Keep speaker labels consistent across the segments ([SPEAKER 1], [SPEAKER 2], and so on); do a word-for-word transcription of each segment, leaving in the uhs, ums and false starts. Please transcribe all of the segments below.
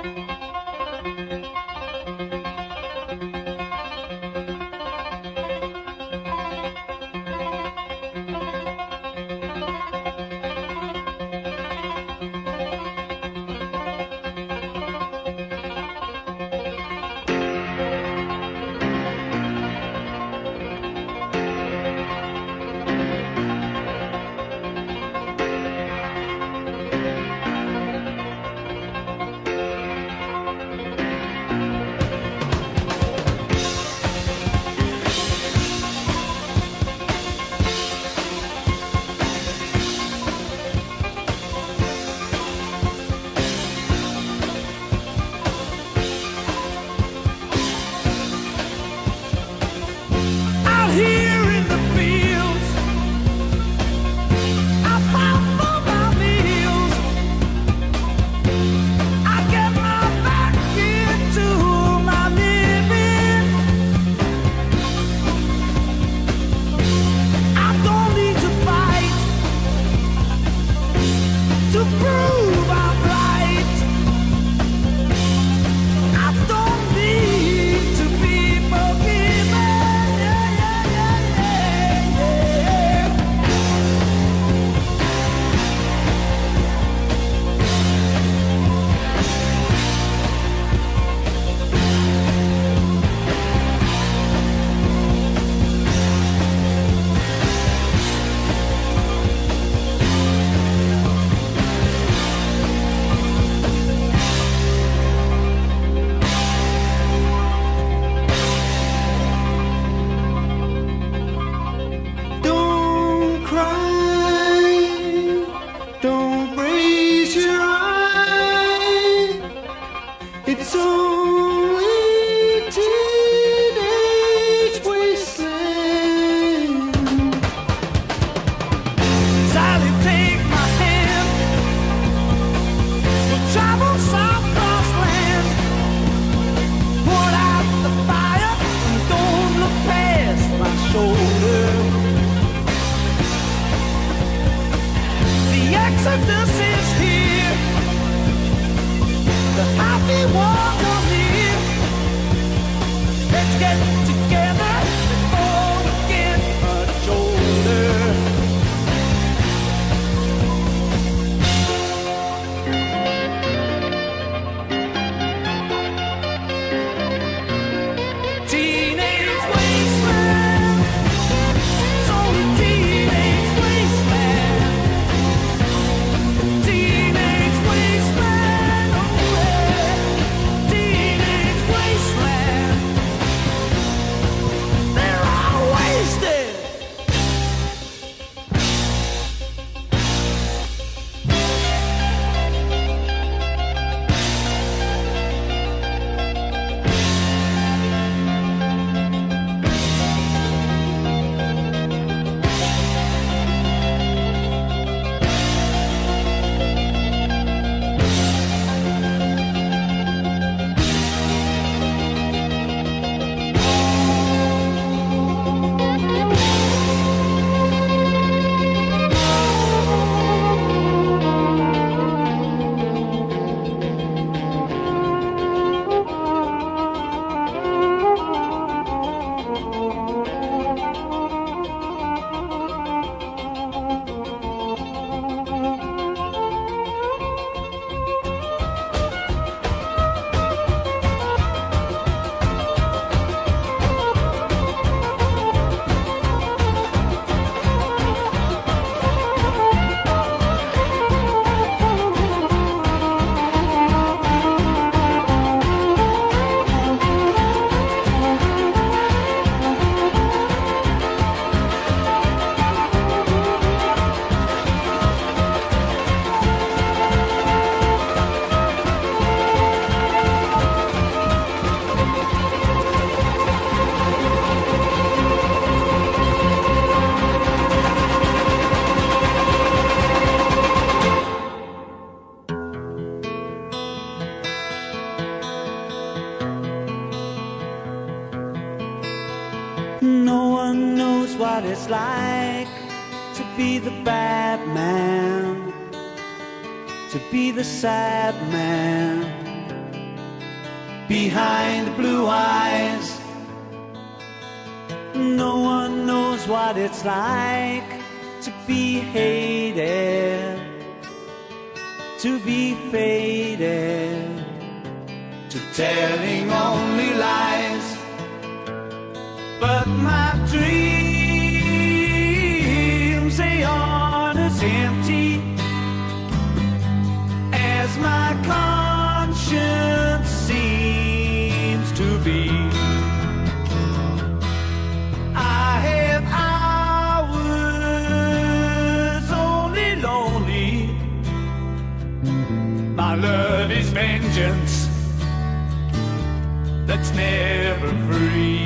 [SPEAKER 1] No one knows what it's like to be the bad man, to be the sad man. behind blue eyes. No one knows what it's like to be hated, to be faded, to telling only lies. But my dreams, they aren't as empty as my conscience seems to be. I have hours only lonely. My love is vengeance that's never free.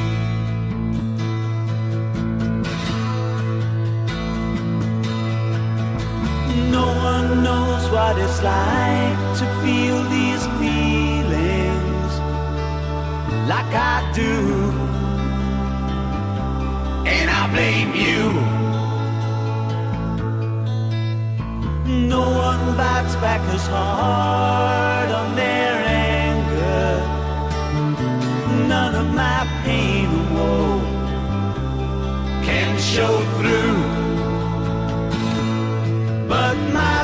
[SPEAKER 1] No one knows what it's like to feel these feelings like I do, and I blame you. No one bites back as hard on their anger. None of my pain and woe can show through. But my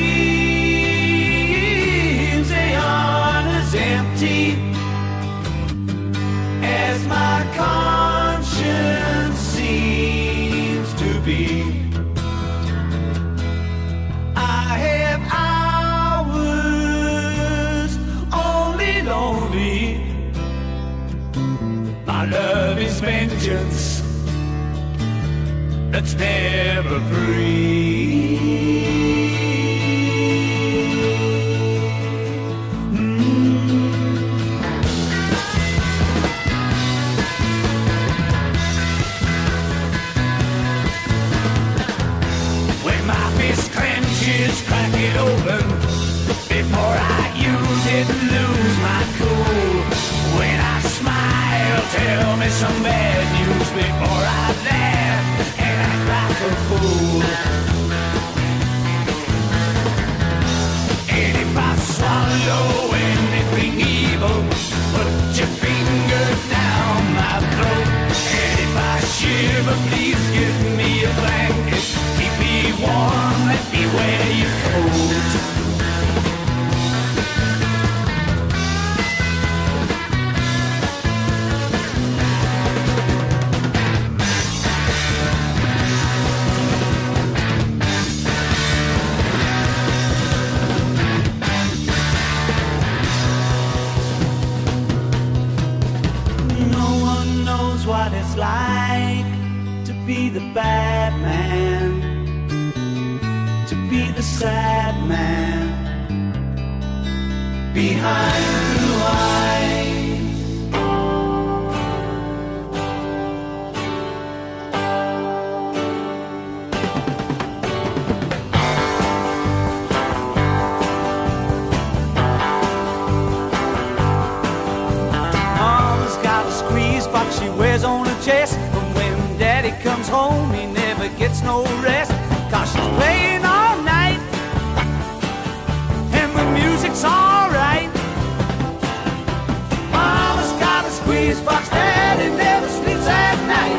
[SPEAKER 1] dreams, they aren't as empty as my conscience seems to be. I have hours only lonely. My love is vengeance that's never free. Crack it open before I use it and lose my cool. When I smile, tell me some bad news before I laugh and act like a fool. And if I swallow anything evil, put your finger down my throat. And if I shiver, please give me a blanket. Keep me warm, let me wear your coat. No one knows what it's like to be the bad man, to be the sad man behind blue eyes. Mama's got a squeeze box she wears on her chest, but when Daddy comes home he never gets no rest. Cause she's playing all night and the music's alright. Mama's got a squeeze box, Daddy never sleeps at night.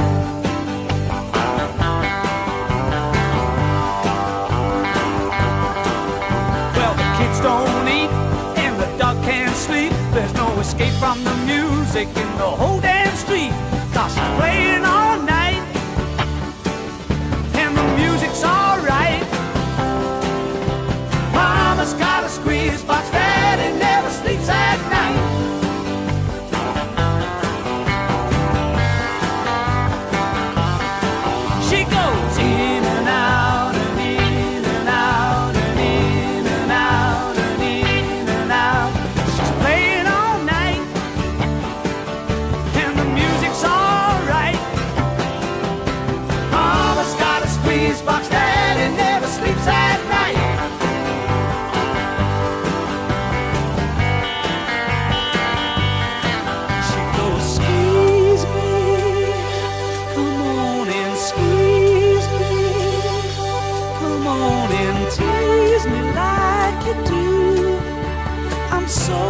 [SPEAKER 1] Well, the kids don't eat and the dog can't sleep. There's no escape from the music in the whole damn street. Cause she's playing all night and the music's alright. Mama's got a squeeze box, Daddy never sleeps at night. She goes in and out and in and out and in and out and in and out. She's playing all night and the music's alright. Mama's got a squeeze box, Daddy never sleeps at night. She goes, squeeze me, come on and squeeze me, come on and tease me like you do. I'm so